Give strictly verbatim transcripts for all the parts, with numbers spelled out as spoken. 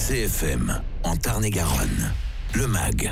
C F M, en Tarn-et-Garonne, le M A G.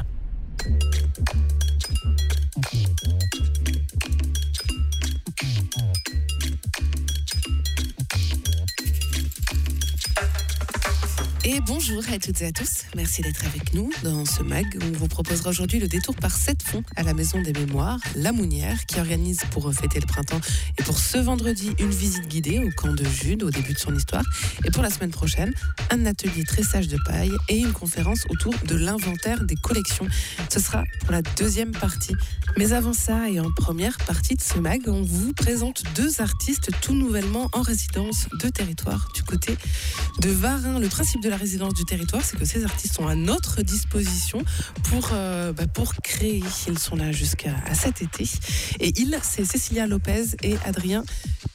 Et bonjour à toutes et à tous, merci d'être avec nous dans ce M A G où on vous proposera aujourd'hui le détour par sept fonds à la Maison des Mémoires, La Mounière, qui organise pour fêter le printemps et pour ce vendredi une visite guidée au camp de Jude au début de son histoire, et pour la semaine prochaine un atelier tressage de paille et une conférence autour de l'inventaire des collections. Ce sera pour la deuxième partie. Mais avant ça et en première partie de ce M A G, on vous présente deux artistes tout nouvellement en résidence de territoire du côté de Varennes. Le principe de la résidence du territoire, c'est que ces artistes sont à notre disposition pour, euh, bah, pour créer. Ils sont là jusqu'à à cet été. Et ils, c'est Cécilia Lopez et Adrien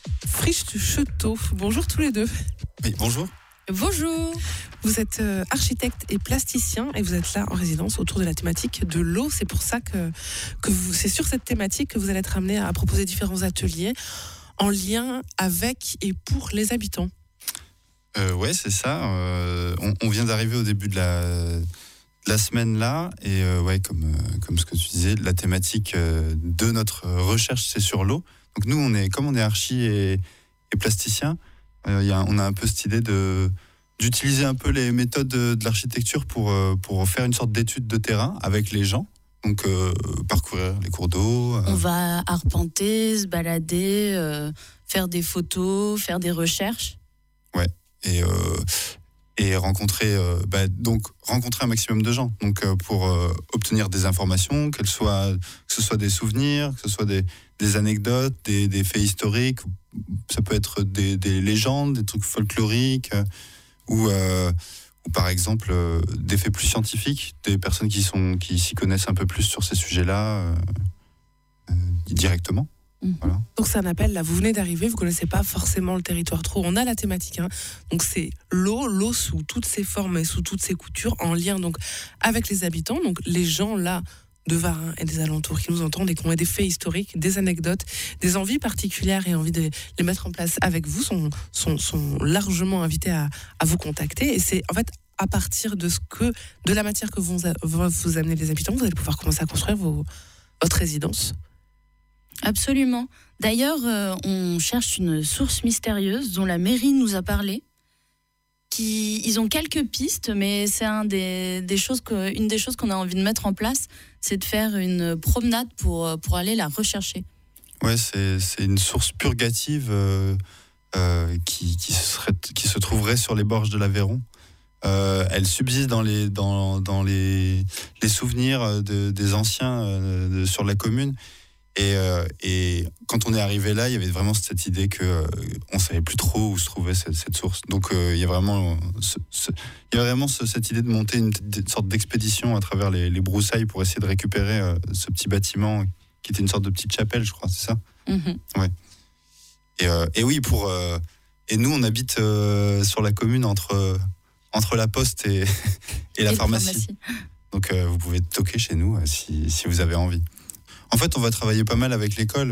Frischetto. Bonjour tous les deux. Oui, bonjour. Bonjour. Vous êtes euh, architecte et plasticien et vous êtes là en résidence autour de la thématique de l'eau. C'est pour ça que, que vous, c'est sur cette thématique que vous allez être amené à proposer différents ateliers en lien avec et pour les habitants. Euh, ouais, c'est ça. Euh, on, on vient d'arriver au début de la, de la semaine là, et euh, ouais, comme, euh, comme ce que tu disais, la thématique euh, de notre recherche, c'est sur l'eau. Donc nous, on est, comme on est archi et, et plasticien, euh, y a, on a un peu cette idée de, d'utiliser un peu les méthodes de, de l'architecture pour, euh, pour faire une sorte d'étude de terrain avec les gens. Donc euh, parcourir les cours d'eau. Euh. On va arpenter, se balader, euh, faire des photos, faire des recherches. Ouais. Et, euh, et rencontrer, euh, bah, donc, rencontrer un maximum de gens donc, euh, pour euh, obtenir des informations, qu'elles soient, que ce soit des souvenirs, que ce soit des, des anecdotes, des, des faits historiques, ça peut être des, des légendes, des trucs folkloriques, euh, ou, euh, ou par exemple euh, des faits plus scientifiques, des personnes qui, sont, qui s'y connaissent un peu plus sur ces sujets-là euh, euh, directement. Mmh. Voilà. Donc c'est un appel, là vous venez d'arriver, vous ne connaissez pas forcément le territoire trop, on a la thématique, hein. Donc c'est l'eau, l'eau sous toutes ses formes et sous toutes ses coutures, en lien donc avec les habitants, donc les gens là de Varennes et des alentours qui nous entendent et qui ont des faits historiques, des anecdotes, des envies particulières et envie de les mettre en place avec vous, sont, sont, sont largement invités à, à vous contacter. Et c'est en fait à partir de ce que, de la matière que vont vous amener les habitants, vous allez pouvoir commencer à construire vos, votre résidence. Absolument. D'ailleurs, euh, on cherche une source mystérieuse dont la mairie nous a parlé. Qui, ils ont quelques pistes, mais c'est un des, des choses que, une des choses qu'on a envie de mettre en place, c'est de faire une promenade pour, pour aller la rechercher. Ouais, c'est, c'est une source purgative euh, euh, qui, qui, serait, qui se trouverait sur les borges de l'Aveyron. Euh, elle subsiste dans les, dans, dans les, les souvenirs de, des anciens euh, de, sur la commune. Et, euh, et quand on est arrivé là, il y avait vraiment cette idée qu'on euh, ne savait plus trop où se trouvait cette, cette source. Donc euh, il y a vraiment, ce, ce, il y a vraiment ce, cette idée de monter une, une sorte d'expédition à travers les, les broussailles pour essayer de récupérer euh, ce petit bâtiment qui était une sorte de petite chapelle, je crois, c'est ça ? Mm-hmm. Ouais. Et, euh, et oui, pour, euh, et nous, on habite euh, sur la commune entre, euh, entre la poste et, et la et pharmacie. pharmacie. Donc euh, vous pouvez toquer chez nous euh, si, si vous avez envie. En fait, on va travailler pas mal avec l'école.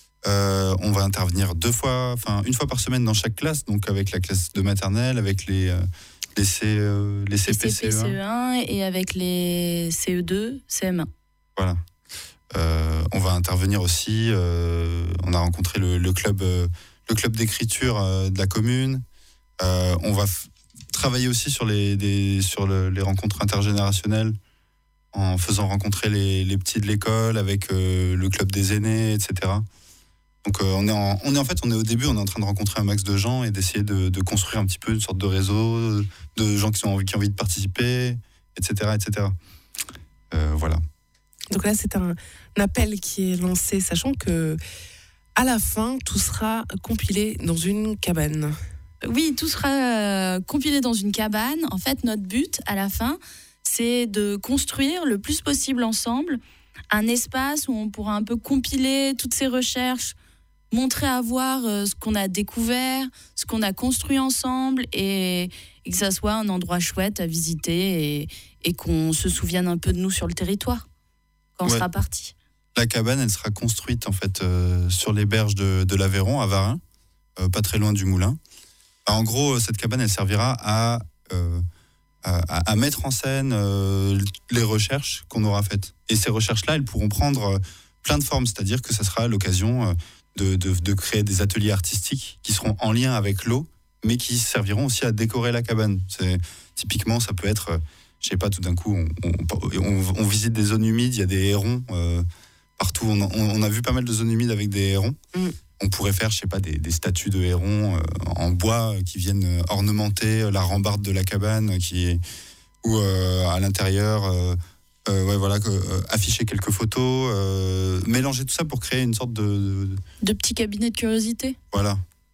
Euh, on va intervenir deux fois, enfin une fois par semaine dans chaque classe, donc avec la classe de maternelle, avec les euh, les, C, euh, les C P, C P, C E un et avec les C E deux, C M un. Voilà. Euh, on va intervenir aussi. Euh, on a rencontré le, le club, euh, le club d'écriture euh, de la commune. Euh, on va f- travailler aussi sur les des, sur le, les rencontres intergénérationnelles, en faisant rencontrer les, les petits de l'école avec euh, le club des aînés, et cetera. Donc euh, on est en, on est en fait on est au début, on est en train de rencontrer un max de gens et d'essayer de, de construire un petit peu une sorte de réseau de gens qui ont envie, qui ont envie de participer, et cetera, et cetera. Euh, voilà. Donc là c'est un, un appel qui est lancé, sachant que à la fin tout sera compilé dans une cabane. Oui, tout sera euh, compilé dans une cabane. En fait, notre but à la fin, c'est de construire le plus possible ensemble un espace où on pourra un peu compiler toutes ces recherches, montrer à voir euh, ce qu'on a découvert, ce qu'on a construit ensemble et, et que ça soit un endroit chouette à visiter et, et qu'on se souvienne un peu de nous sur le territoire quand ouais. on sera parti. La cabane, elle sera construite en fait euh, sur les berges de, de l'Aveyron, à Varennes, euh, pas très loin du moulin. En gros, cette cabane, elle servira à... Euh, à, à mettre en scène euh, les recherches qu'on aura faites. Et ces recherches-là, elles pourront prendre plein de formes, c'est-à-dire que ça sera l'occasion de, de, de créer des ateliers artistiques qui seront en lien avec l'eau, mais qui serviront aussi à décorer la cabane. C'est, typiquement, ça peut être, je sais pas, tout d'un coup, on, on, on, on visite des zones humides, il y a des hérons euh, partout. On, on, on a vu pas mal de zones humides avec des hérons. Mm. On pourrait faire, je sais pas, des, des statues de hérons euh, en bois qui viennent ornementer la rambarde de la cabane, qui est, ou euh, à l'intérieur, euh, euh, ouais, voilà, euh, afficher quelques photos, euh, mélanger tout ça pour créer une sorte de... De, de petits cabinets de curiosité. Voilà.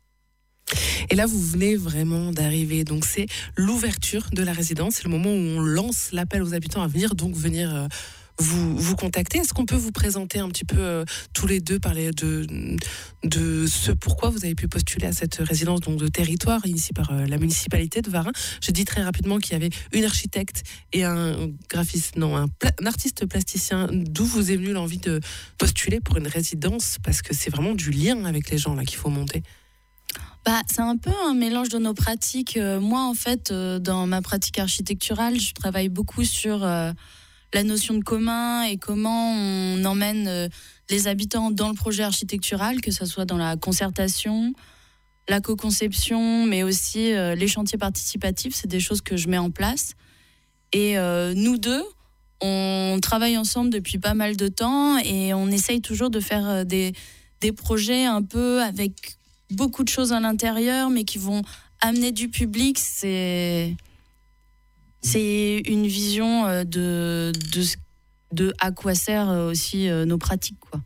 Et là, vous venez vraiment d'arriver. Donc, c'est l'ouverture de la résidence. C'est le moment où on lance l'appel aux habitants à venir, donc venir euh, vous, vous contacter. Est-ce qu'on peut vous présenter un petit peu euh, tous les deux, parler de, de ce pourquoi vous avez pu postuler à cette résidence donc de territoire initiée par euh, la municipalité de Varennes? Je dis très rapidement qu'il y avait une architecte et un graphiste, non, un, pla- un artiste plasticien. D'où vous est venue l'envie de postuler pour une résidence? Parce que c'est vraiment du lien avec les gens là qu'il faut monter. Bah, c'est un peu un mélange de nos pratiques. Euh, moi, en fait, euh, dans ma pratique architecturale, je travaille beaucoup sur euh, la notion de commun et comment on emmène euh, les habitants dans le projet architectural, que ce soit dans la concertation, la co-conception, mais aussi euh, les chantiers participatifs. C'est des choses que je mets en place. Et euh, nous deux, on travaille ensemble depuis pas mal de temps et on essaye toujours de faire euh, des, des projets un peu avec beaucoup de choses à l'intérieur, mais qui vont amener du public. C'est, c'est une vision de, de, de à quoi servent aussi nos pratiques, quoi.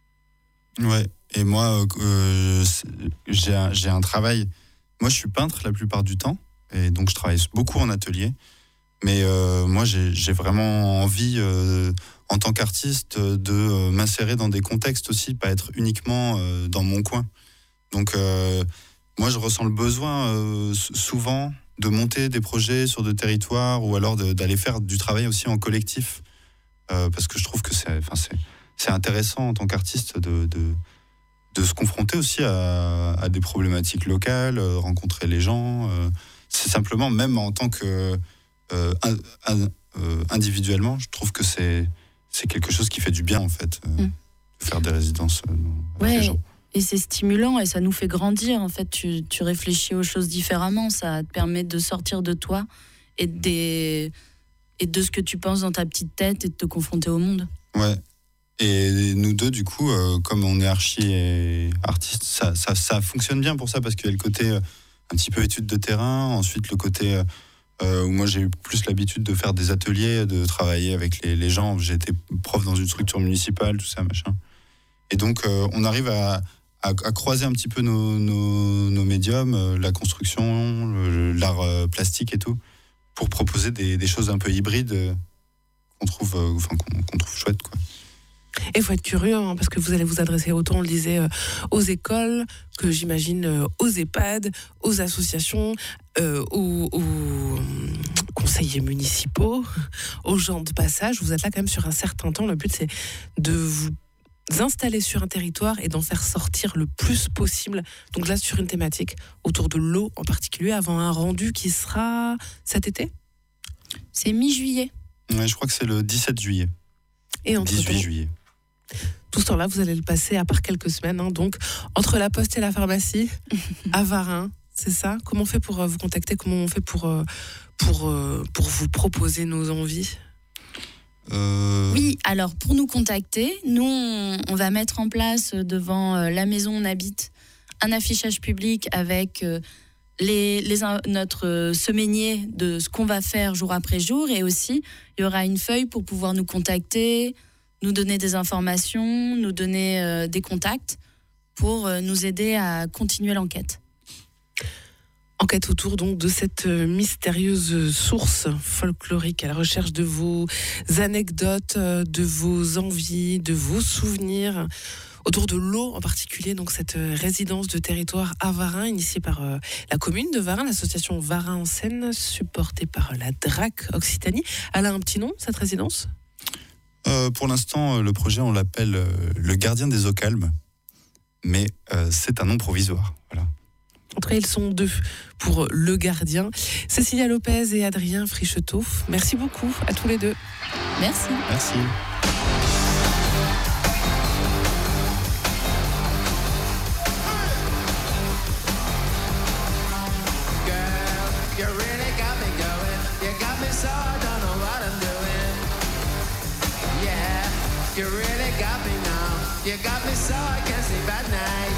Ouais, et moi, euh, j'ai, un, j'ai un travail. Moi, je suis peintre la plupart du temps, et donc je travaille beaucoup en atelier. Mais euh, moi, j'ai, j'ai vraiment envie, euh, en tant qu'artiste, de euh, m'insérer dans des contextes aussi, pas être uniquement euh, dans mon coin. Donc, euh, moi, je ressens le besoin euh, souvent de monter des projets sur des territoires ou alors de, d'aller faire du travail aussi en collectif. Euh, parce que je trouve que c'est, enfin, c'est, c'est intéressant en tant qu'artiste de, de, de se confronter aussi à, à des problématiques locales, euh, rencontrer les gens. Euh, c'est simplement, même en tant que euh, un, un, euh, individuellement, je trouve que c'est, c'est quelque chose qui fait du bien, en fait, euh, mmh. de faire des résidences euh, avec ouais. les gens. Et c'est stimulant et ça nous fait grandir. En fait, tu, tu réfléchis aux choses différemment. Ça te permet de sortir de toi et, des, et de ce que tu penses dans ta petite tête et de te confronter au monde. Ouais. Et nous deux, du coup, euh, comme on est archi et artiste, ça, ça, ça fonctionne bien pour ça parce qu'il y a le côté euh, un petit peu étude de terrain. Ensuite, le côté euh, où moi, j'ai eu plus l'habitude de faire des ateliers, de travailler avec les, les gens. J'ai été prof dans une structure municipale, tout ça, machin. Et donc, euh, on arrive à... À, à croiser un petit peu nos, nos, nos médiums, euh, la construction, le, l'art euh, plastique et tout, pour proposer des, des choses un peu hybrides euh, qu'on trouve, euh, enfin, qu'on, qu'on trouve chouettes, quoi. Et il faut être curieux, hein, parce que vous allez vous adresser autant, on le disait, euh, aux écoles, que j'imagine euh, aux EHPAD, aux associations, euh, aux, aux euh, conseillers municipaux, aux gens de passage. Vous êtes là quand même sur un certain temps. Le but, c'est de vous installer sur un territoire et d'en faire sortir le plus possible. Donc là, sur une thématique autour de l'eau en particulier, avant un rendu qui sera cet été ? C'est mi-juillet. Ouais, je crois que c'est le dix-sept juillet. Et entre dix-huit juillet. Tout ce temps-là, vous allez le passer, à part quelques semaines, hein, donc entre la poste et la pharmacie, à Varennes, c'est ça ? Comment on fait pour euh, vous contacter ? Comment on fait pour, euh, pour, euh, pour vous proposer nos envies ? Euh... Oui, alors pour nous contacter, nous on, on va mettre en place devant euh, la maison où on habite un affichage public avec euh, les, les, notre euh, semainier de ce qu'on va faire jour après jour, et aussi il y aura une feuille pour pouvoir nous contacter, nous donner des informations, nous donner euh, des contacts pour euh, nous aider à continuer l'enquête. Enquête autour donc de cette mystérieuse source folklorique, à la recherche de vos anecdotes, de vos envies, de vos souvenirs autour de l'eau en particulier. Donc cette résidence de territoire à Varennes, initiée par euh, la commune de Varennes, l'association Varennes en Seine, supportée par la D R A C Occitanie. Elle a un petit nom, cette résidence ? euh, Pour l'instant, le projet, on l'appelle euh, le gardien des eaux calmes, mais euh, c'est un nom provisoire. Voilà. En tout cas, ils sont deux pour Le Gardien. Cécilia Lopez et Adrien Fricheteau. Merci beaucoup à tous les deux. Merci. Merci. You really got me now. You got me so I can't sleep at night.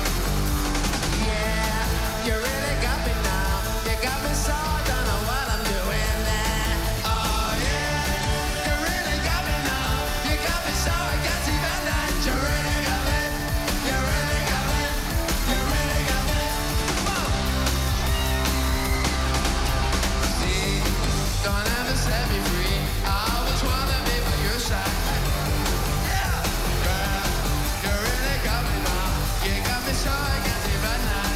Yeah, you really got me now. You got me so I don't know what I'm doing there. Oh yeah, you really got me now. You got me so I can't sleep at night. You really got me. You really got me. You really got me. Whoa. See, don't ever set me free. I always wanna be by your side. So I can sleep at night.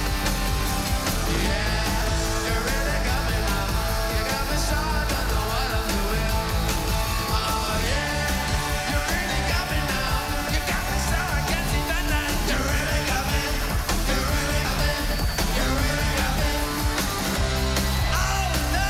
Yeah, you really got me now. You got me so I don't know what I'm doing. Oh yeah, you really got me now. You got me so I can sleep at night. You really got me. You really got me. You really got me. Oh no.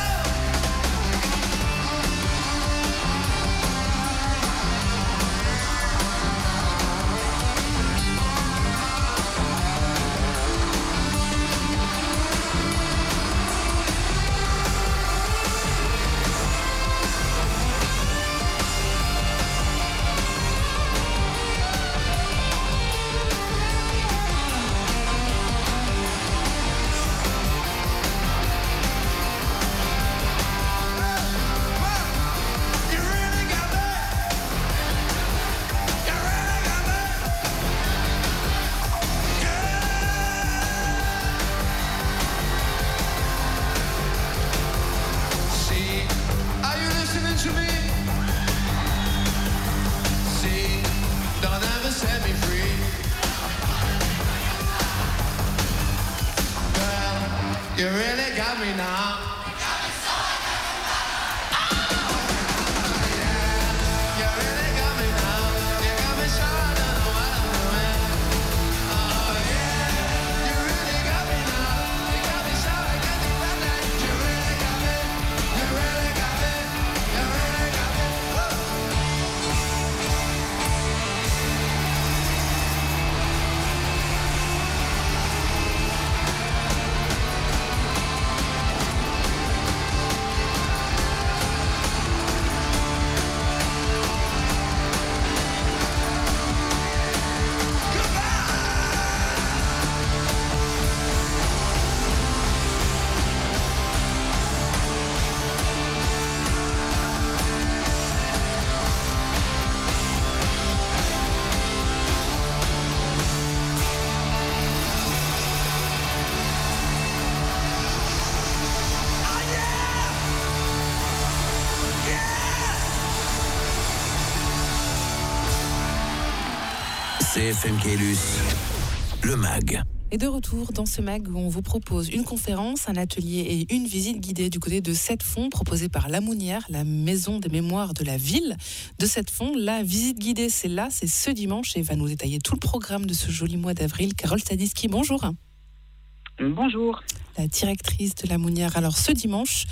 You really got me now. C F M Caylus, le mag. Et de retour dans ce mag où on vous propose une conférence, un atelier et une visite guidée du côté de Sept-Fonds proposée par La Mounière, la maison des mémoires de la ville de Sept-Fonds. La visite guidée, c'est là, c'est ce dimanche et va nous détailler tout le programme de ce joli mois d'avril. Carole Stadiski, bonjour. Bonjour. La directrice de La Mounière. Alors ce dimanche,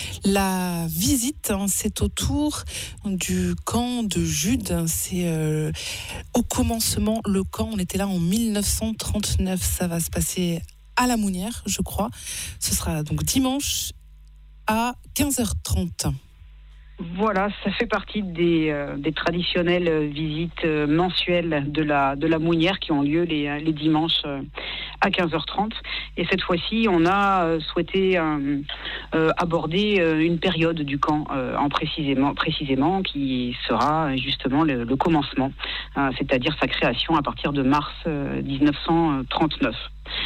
la visite, hein, c'est autour du camp de Jude. C'est euh, au commencement le camp. On était là en mille neuf cent trente-neuf. Ça va se passer à La Mounière, je crois. Ce sera donc dimanche à quinze heures trente. Voilà, ça fait partie des, euh, des traditionnelles visites euh, mensuelles de la, de la Mounière qui ont lieu les, les dimanches euh, à quinze heures trente. Et cette fois-ci, on a euh, souhaité euh, euh, aborder euh, une période du camp euh, en précisément, précisément qui sera justement le, le commencement, euh, c'est-à-dire sa création à partir de mars euh, dix-neuf cent trente-neuf.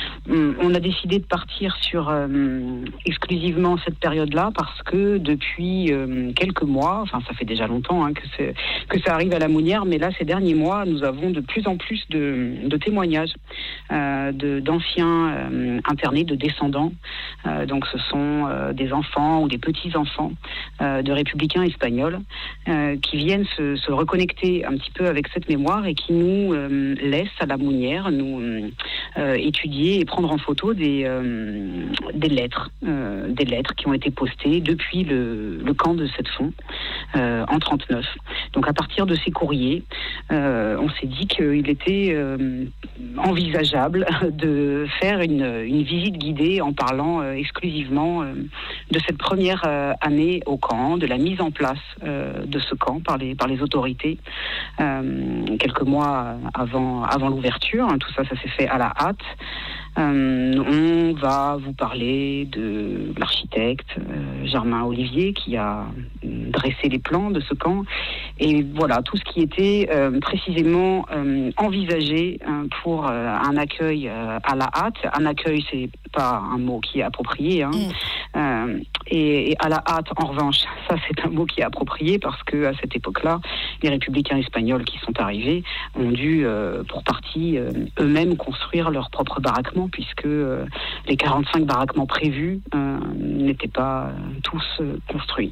On a décidé de partir sur euh, exclusivement cette période-là parce que depuis euh, quelques mois, enfin ça fait déjà longtemps hein, que, c'est, que ça arrive à La Mounière, mais là ces derniers mois, nous avons de plus en plus de, de témoignages euh, de, d'anciens euh, internés, de descendants. Euh, donc ce sont euh, des enfants ou des petits-enfants euh, de républicains espagnols euh, qui viennent se, se reconnecter un petit peu avec cette mémoire et qui nous euh, laissent à La Mounière, nous euh, étudier étudier et prendre en photo des, euh, des lettres, euh, des lettres qui ont été postées depuis le, le camp de Sept-Fonds euh, en trente-neuf. Donc à partir de ces courriers, euh, on s'est dit qu'il était euh, envisageable de faire une, une visite guidée en parlant euh, exclusivement euh, de cette première euh, année au camp, de la mise en place euh, de ce camp par les, par les autorités, euh, quelques mois avant, avant l'ouverture. Tout ça, ça s'est fait à la hâte. Euh, on va vous parler de l'architecte euh, Germain Olivier qui a dressé les plans de ce camp et voilà tout ce qui était euh, précisément euh, envisagé euh, pour euh, un accueil euh, à la hâte. Un accueil, c'est pas un mot qui est approprié, hein. mmh. euh, et, et à la hâte, en revanche, ça c'est un mot qui est approprié parce que à cette époque-là, les républicains espagnols qui sont arrivés ont dû, euh, pour partie, euh, eux-mêmes construire leur propre baraquement puisque euh, les quarante-cinq baraquements prévus euh, n'étaient pas euh, tous euh, construits.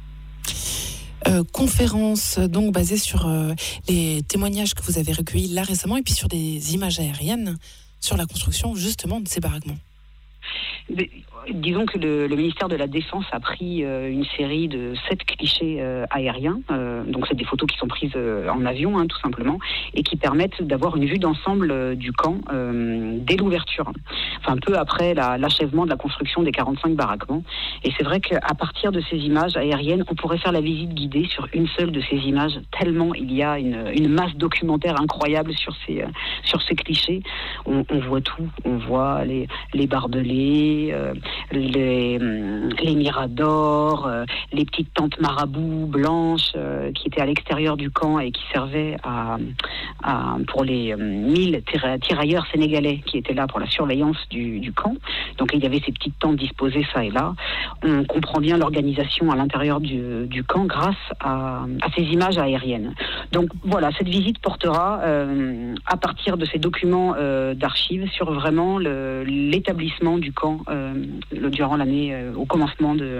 Euh, conférence donc basée sur euh, les témoignages que vous avez recueillis là récemment et puis sur des images aériennes sur la construction justement de ces baraquements. Mais, disons que le, le ministère de la Défense a pris euh, une série de sept clichés euh, aériens, euh, donc c'est des photos qui sont prises euh, en avion, hein, tout simplement, et qui permettent d'avoir une vue d'ensemble euh, du camp euh, dès l'ouverture, enfin peu après la, l'achèvement de la construction des quarante-cinq baraquements. Et c'est vrai qu'à partir de ces images aériennes, on pourrait faire la visite guidée sur une seule de ces images, tellement il y a une, une masse documentaire incroyable sur ces, euh, sur ces clichés. On, on voit tout, on voit les, les barbelés, euh, les, les miradors, euh, les petites tentes marabouts blanches euh, qui étaient à l'extérieur du camp et qui servaient à, à, pour les euh, mille tira- tirailleurs sénégalais qui étaient là pour la surveillance du, du camp. Donc il y avait ces petites tentes disposées ça et là. On comprend bien l'organisation à l'intérieur du, du camp grâce à, à ces images aériennes. Donc voilà, cette visite portera euh, à partir de ces documents euh, d'archives sur vraiment le, l'établissement du camp euh, le, durant l'année, euh, au commencement de,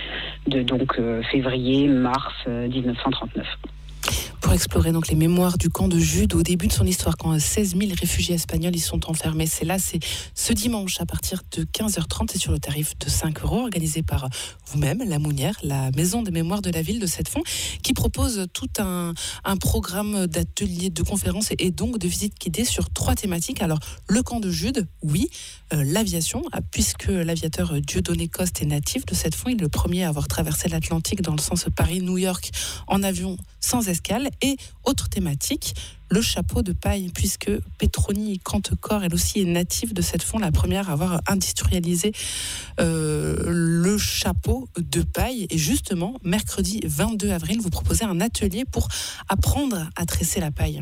de donc euh, février, mars euh, dix-neuf cent trente-neuf. Pour explorer donc les mémoires du camp de Jude au début de son histoire, quand seize mille réfugiés espagnols y sont enfermés. C'est là, c'est ce dimanche à partir de quinze heures trente, c'est sur le tarif de cinq euros, organisé par vous-même, La Mounière, la maison des mémoires de la ville de Sept-Fonds, qui propose tout un, un programme d'ateliers, de conférences et, et donc de visites guidées sur trois thématiques. Alors, le camp de Jude, oui, euh, l'aviation, puisque l'aviateur Dieudonné Coste est natif de Sept-Fonds, il est le premier à avoir traversé l'Atlantique dans le sens Paris-New York en avion sans escale. Et autre thématique, le chapeau de paille, puisque Petroni Cantecor, elle aussi est native de Sept-Fonds, la première à avoir industrialisé euh, le chapeau de paille. Et justement, mercredi vingt-deux avril, vous proposez un atelier pour apprendre à tresser la paille.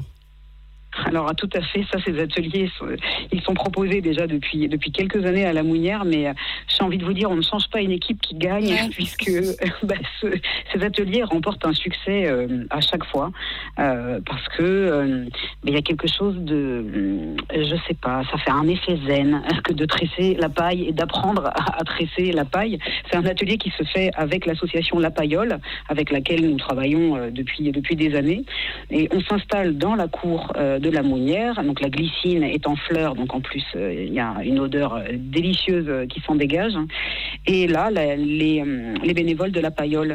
Alors tout à fait, ça, ces ateliers, ils sont proposés déjà depuis depuis quelques années à La Mounière, mais j'ai envie de vous dire, on ne change pas une équipe qui gagne, ouais. puisque bah, ce, ces ateliers remportent un succès euh, à chaque fois, euh, parce que euh, il y a quelque chose de, je sais pas, ça fait un effet zen que de tresser la paille et d'apprendre à, à tresser la paille. C'est un atelier qui se fait avec l'association La Paillole, avec laquelle nous travaillons euh, depuis depuis des années, et on s'installe dans la cour euh, de La Mounière. Donc la glycine est en fleurs, donc en plus euh, il y a une odeur euh, délicieuse euh, qui s'en dégage. Et là, la, les, euh, les bénévoles de La Paillole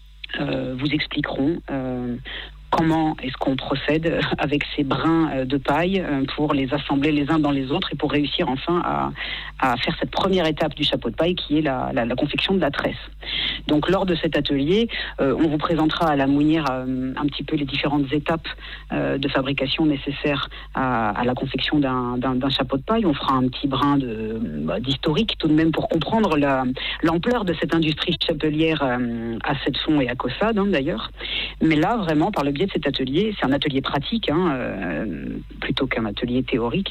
euh, vous expliqueront euh, comment est-ce qu'on procède avec ces brins de paille pour les assembler les uns dans les autres et pour réussir enfin à, à faire cette première étape du chapeau de paille qui est la, la, la confection de la tresse. Donc lors de cet atelier, euh, on vous présentera à La Mounière euh, un petit peu les différentes étapes euh, de fabrication nécessaires à, à la confection d'un, d'un, d'un chapeau de paille. On fera un petit brin de, bah, d'historique tout de même pour comprendre la, l'ampleur de cette industrie chapelière euh, à Sept-Fonds et à Caussade hein, d'ailleurs. Mais là vraiment par le biais de cet atelier, c'est un atelier pratique hein, euh, plutôt qu'un atelier théorique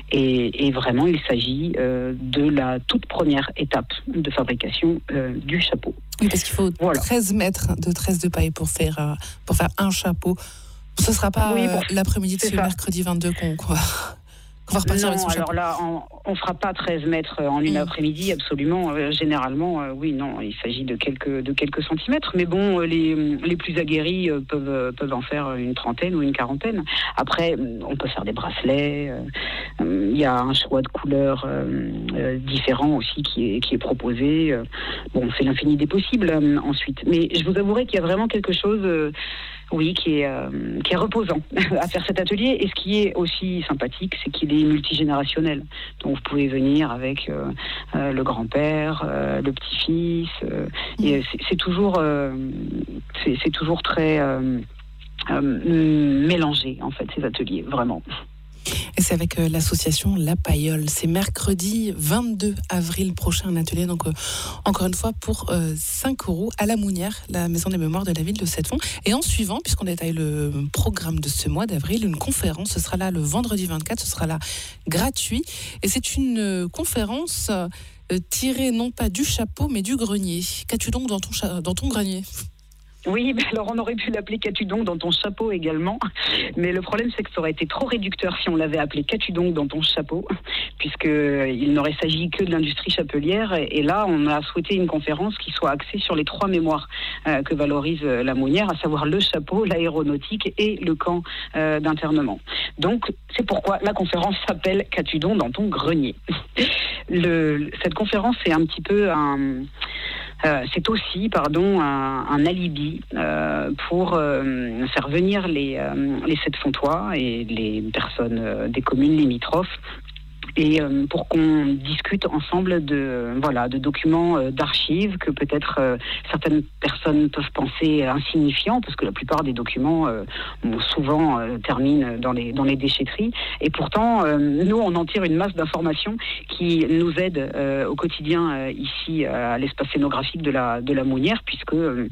et, et vraiment il s'agit euh, de la toute première étape de fabrication euh, du chapeau. Oui, parce qu'il faut voilà. treize mètres de tresse de paille pour faire, euh, pour faire un chapeau. Ce ne sera pas oui, bon, euh, l'après-midi de ce ça. mercredi vingt-deux qu'on, qu'on, va, On va repartir Non, avec son alors chapeau. là, on ne fera pas treize mètres en une Mmh. après-midi, absolument. Euh, généralement, euh, oui, non, il s'agit de quelques, de quelques centimètres. Mais bon, euh, les, les plus aguerris euh, peuvent, euh, peuvent en faire une trentaine ou une quarantaine. Après, euh, on peut faire des bracelets. euh, euh, Il y a un choix de couleurs euh, euh, différents aussi qui est, qui est proposé. Euh, bon, c'est l'infini des possibles euh, ensuite. Mais je vous avouerai qu'il y a vraiment quelque chose... euh, Oui, qui est, euh, qui est reposant à faire cet atelier. Et ce qui est aussi sympathique, c'est qu'il est multigénérationnel. Donc vous pouvez venir avec euh, euh, le grand-père, euh, le petit-fils. Euh, et c'est, c'est toujours, euh, c'est, c'est toujours très euh, euh, mélangé en fait ces ateliers, vraiment. Et c'est avec euh, l'association La Paillole. C'est mercredi vingt-deux avril prochain, un atelier, donc euh, encore une fois pour euh, cinq euros à la Mounière, la maison des mémoires de la ville de Sept-Fonds. Et en suivant, puisqu'on détaille le programme de ce mois d'avril, une conférence, ce sera là le vendredi vingt-quatre, ce sera là gratuit. Et c'est une euh, conférence euh, tirée non pas du chapeau, mais du grenier. Qu'as-tu donc dans ton, cha- dans ton grenier ? Oui, mais alors on aurait pu l'appeler Qu'as-tu donc dans ton chapeau également. Mais le problème, c'est que ça aurait été trop réducteur si on l'avait appelé Qu'as-tu donc dans ton chapeau, puisqu'il n'aurait s'agi que de l'industrie chapelière. Et là, on a souhaité une conférence qui soit axée sur les trois mémoires euh, que valorise euh, la Mounière, à savoir le chapeau, l'aéronautique et le camp euh, d'internement. Donc, c'est pourquoi la conférence s'appelle Qu'as-tu donc dans ton grenier. Le, cette conférence, c'est un petit peu un... Euh, c'est aussi, pardon, un, un alibi euh, pour euh, faire venir les, euh, les Sept-Fontois et les personnes euh, des communes limitrophes, et euh, pour qu'on discute ensemble de voilà de documents euh, d'archives que peut-être euh, certaines personnes peuvent penser insignifiants, parce que la plupart des documents euh, bon, souvent euh, terminent dans les dans les déchetteries, et pourtant euh, nous on en tire une masse d'informations qui nous aide euh, au quotidien euh, ici à l'espace scénographique de la de la Mounière, puisque euh,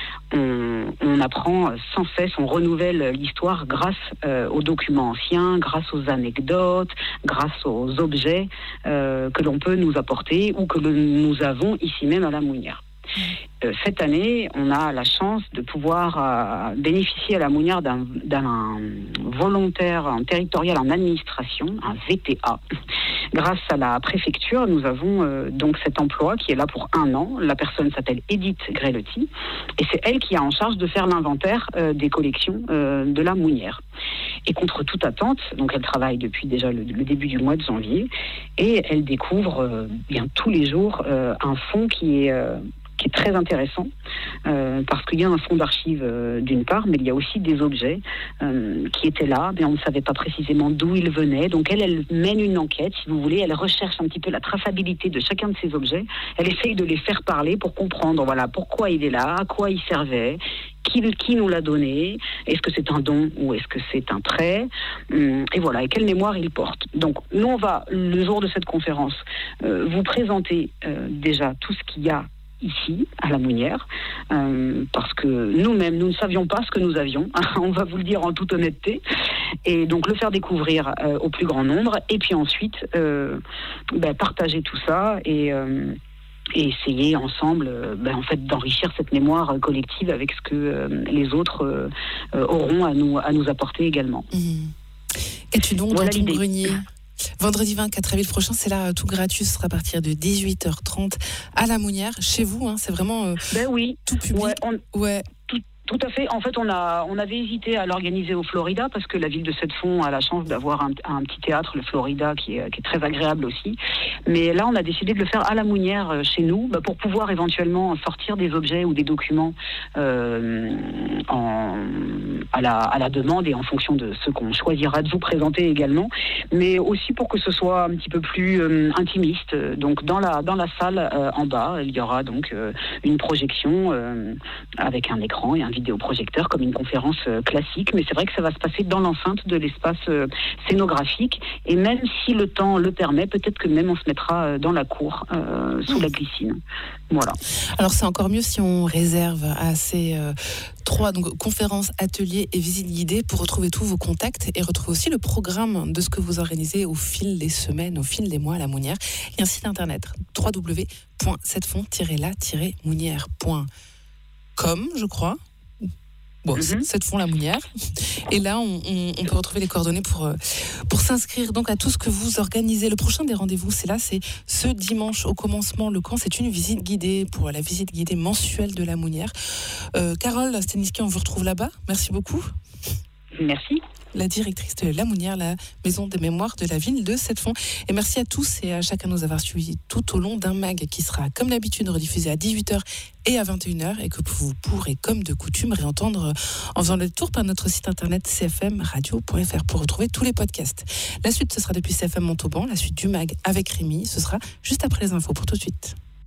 On, on apprend sans cesse, on renouvelle l'histoire grâce euh, aux documents anciens, grâce aux anecdotes, grâce aux objets euh, que l'on peut nous apporter ou que le, nous avons ici même à la Mounière. Euh, cette année, on a la chance de pouvoir euh, bénéficier à la Mounière d'un, d'un volontaire en territorial en administration, un V T A. Grâce à la préfecture, nous avons euh, donc cet emploi qui est là pour un an. La personne s'appelle Edith Grelotti et c'est elle qui a en charge de faire l'inventaire euh, des collections euh, de la Mounière. Et contre toute attente, donc elle travaille depuis déjà le, le début du mois de janvier, et elle découvre euh, bien tous les jours euh, un fonds qui est euh, qui est très intéressant, euh, parce qu'il y a un fonds d'archives euh, d'une part, mais il y a aussi des objets euh, qui étaient là, mais on ne savait pas précisément d'où ils venaient. Donc elle, elle mène une enquête, si vous voulez, elle recherche un petit peu la traçabilité de chacun de ces objets, elle essaye de les faire parler pour comprendre, voilà, pourquoi il est là, à quoi il servait, qui, qui nous l'a donné, est-ce que c'est un don ou est-ce que c'est un prêt, et voilà, et quelle mémoire il porte. Donc nous, on va, le jour de cette conférence, euh, vous présenter euh, déjà tout ce qu'il y a ici, à la Mounière, euh, parce que nous-mêmes, nous ne savions pas ce que nous avions, on va vous le dire en toute honnêteté, et donc le faire découvrir euh, au plus grand nombre, et puis ensuite euh, ben, partager tout ça, et, euh, et essayer ensemble euh, ben, en fait, d'enrichir cette mémoire euh, collective avec ce que euh, les autres euh, euh, auront à nous, à nous apporter également. Mmh. Es-tu donc Voilà dans ton l'idée. grenier ? Vendredi vingt-quatre avril prochain, c'est là tout gratuit, ce sera à partir de dix-huit heures trente à la Mounière, chez vous, hein, c'est vraiment euh, Ben oui, tout public. ouais, on, Ouais. Tout à fait. En fait, on a, on avait hésité à l'organiser au Florida parce que la ville de Sept-Fonds a la chance d'avoir un, un petit théâtre, le Florida, qui est, qui est très agréable aussi. Mais là, on a décidé de le faire à la Mounière, euh, chez nous, bah, pour pouvoir éventuellement sortir des objets ou des documents euh, en, à, la, à la demande et en fonction de ce qu'on choisira de vous présenter également. Mais aussi pour que ce soit un petit peu plus euh, intimiste. Donc, dans la, dans la salle euh, en bas, il y aura donc euh, une projection euh, avec un écran et un vidéoprojecteur comme une conférence euh, classique, mais c'est vrai que ça va se passer dans l'enceinte de l'espace euh, scénographique, et même si le temps le permet, peut-être que même on se mettra euh, dans la cour, euh, sous la glycine. Voilà. Alors c'est encore mieux si on réserve à ces euh, trois donc, conférences, ateliers et visites guidées pour retrouver tous vos contacts et retrouver aussi le programme de ce que vous organisez au fil des semaines, au fil des mois à la Mounière. Il y a un site internet w w w point sept fonds tiret la tiret mounière point com, je crois. Bon, Mhm. cette fond la Mounière. Et là, on, on- on peut retrouver les coordonnées pour, euh, pour s'inscrire donc à tout ce que vous organisez. Le prochain des rendez-vous, c'est là, c'est ce dimanche au commencement. Le camp, c'est une visite guidée pour la visite guidée mensuelle de la Mounière. Euh, Carole Steniski, on vous retrouve là-bas. Merci beaucoup. Merci. La directrice de La Mounière, la maison des mémoires de la ville de Sept-Fonds. Et merci à tous et à chacun de nous avoir suivis tout au long d'un mag qui sera, comme d'habitude, rediffusé à dix-huit heures et à vingt et une heures et que vous pourrez, comme de coutume, réentendre en faisant le tour par notre site internet c f m radio point f r pour retrouver tous les podcasts. La suite, ce sera depuis C F M Montauban, la suite du mag avec Rémi. Ce sera juste après les infos. Pour tout de suite.